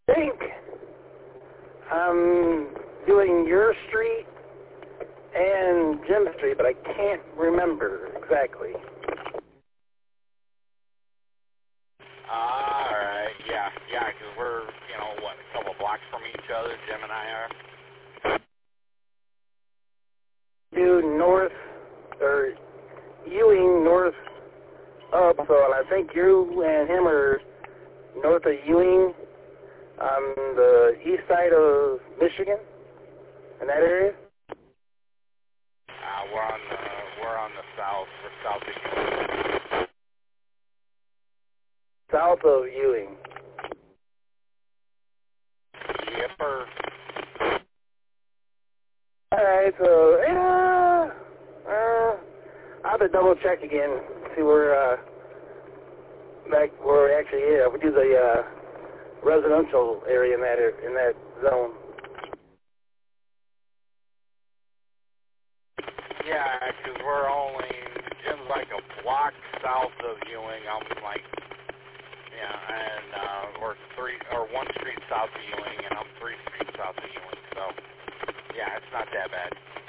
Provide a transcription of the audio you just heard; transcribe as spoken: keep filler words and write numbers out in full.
think I'm doing your street and Jim Street, but I can't remember exactly. All right, yeah, yeah, because we're, you know, what, a couple blocks from each other, Jim and I are. Due north, or Ewing north up, so I think you and him are north of Ewing on the east side of Michigan, in that area? Uh, we're on the, we're on the south, we're south of Ewing. South of Ewing. Yepper. Alright, so, yeah, uh, I'll have to double check again, see where, uh, back where we actually is. We do the, uh, residential area in that, in that zone. Yeah, because we're only, Jim's like a block south of Ewing. I'm like, yeah, and uh, we're three, or one street south of Ewing, and I'm three streets south of Ewing. So, yeah, it's not that bad.